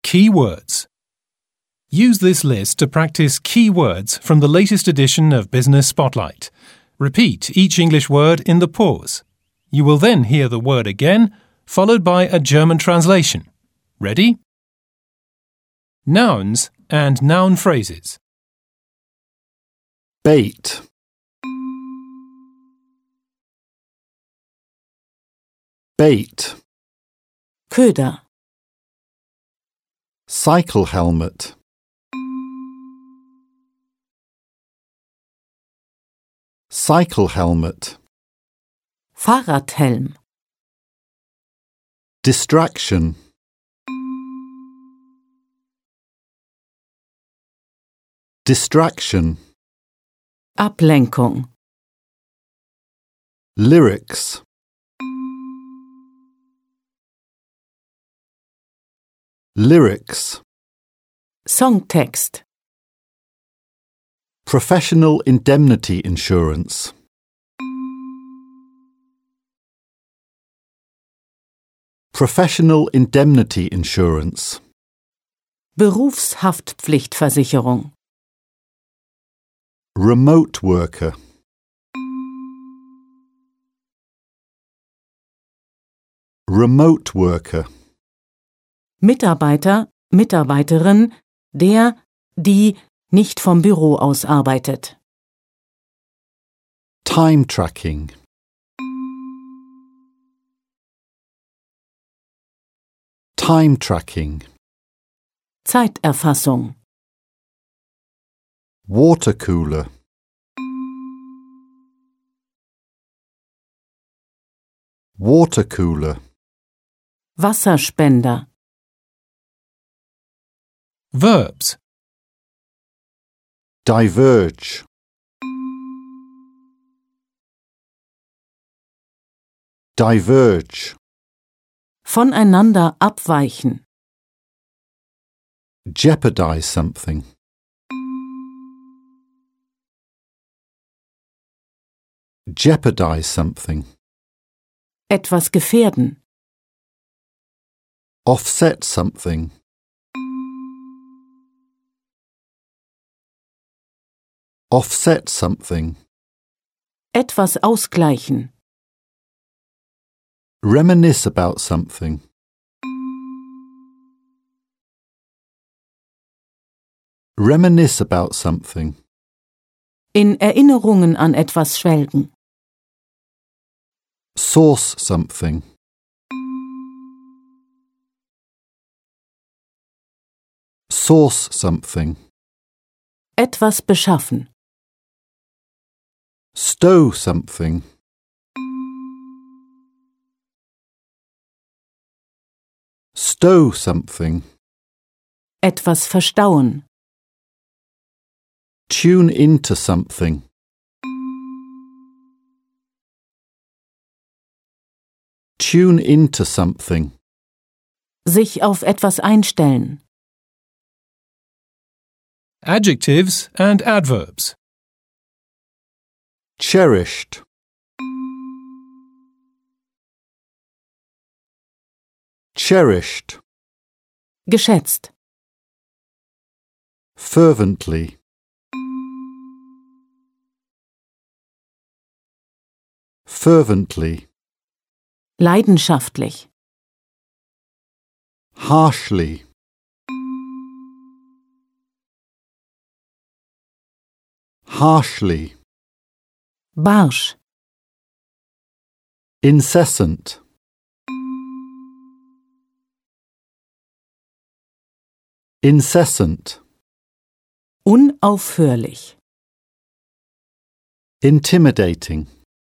Key words. Use this list to practice key words from the latest edition of Business Spotlight. Repeat each English word in the pause. You will then hear the word again, followed by a German translation. Ready? Nouns and noun phrases. Bait. Bait. Köder. Cycle helmet. Cycle helmet. Fahrradhelm. Distraction. Distraction. Ablenkung. Lyrics. Lyrics. Songtext. Professional indemnity insurance. Professional indemnity insurance. Berufshaftpflichtversicherung. Remote worker. Remote worker. Mitarbeiter, Mitarbeiterin, der, die nicht vom Büro aus arbeitet. Time tracking. Time tracking. Zeiterfassung. Water cooler. Water cooler. Wasserspender. Verbs. Diverge. Diverge. Voneinander abweichen. Jeopardize something. Jeopardize something. Etwas gefährden. Offset something. Offset something. Etwas ausgleichen. Reminisce about something. Reminisce about something. In Erinnerungen an etwas schwelgen. Source something. Source something. Etwas beschaffen. Stow something. Stow something. Etwas verstauen. Tune into something. Tune into something. Sich auf etwas einstellen. Adjectives and adverbs. Cherished. Cherished. Geschätzt. Fervently. Fervently. Leidenschaftlich. Harshly. Harshly. Barsch. Incessant. Incessant. Unaufhörlich. Intimidating.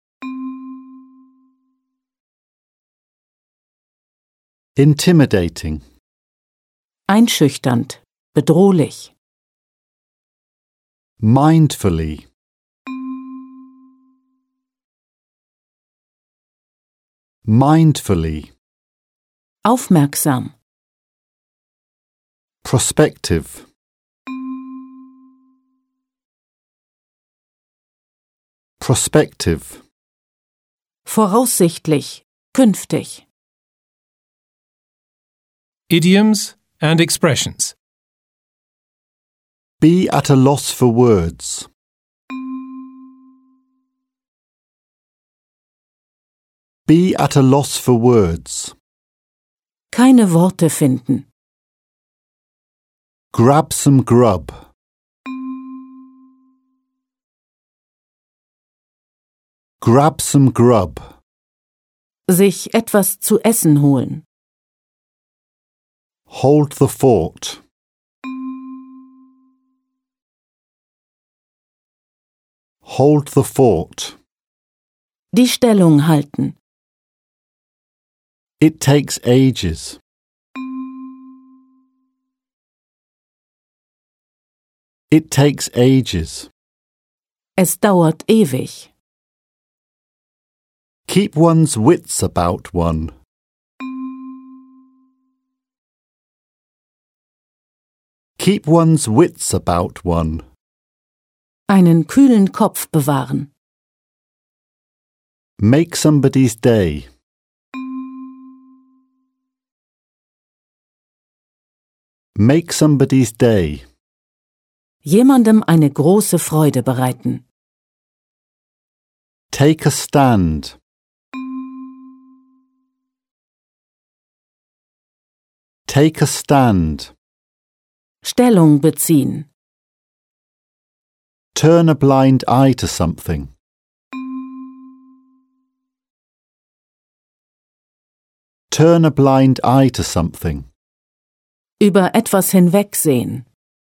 Intimidating. Einschüchternd. Bedrohlich. Mindfully. Mindfully. Aufmerksam. Prospective. Prospective. Voraussichtlich. Künftig. Idioms and expressions. Be at a loss for words. Be at a loss for words. Keine Worte finden. Grab some grub. Grab some grub. Sich etwas zu essen holen. Hold the fort. Hold the fort. Die Stellung halten. It takes ages. It takes ages. Es dauert ewig. Keep one's wits about one. Keep one's wits about one. Einen kühlen Kopf bewahren. Make somebody's day. Make somebody's day. Jemandem eine große Freude bereiten. Take a stand. Take a stand. Stellung beziehen. Turn a blind eye to something. Turn a blind eye to something. Über etwas hinwegsehen.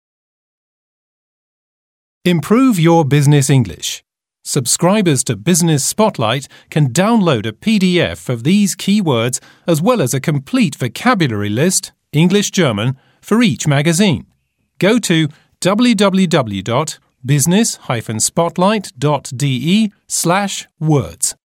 Improve your business English. Subscribers to Business Spotlight can download a PDF of these key words as well as a complete vocabulary list, English-German, for each magazine. Go to www.business-spotlight.de/words.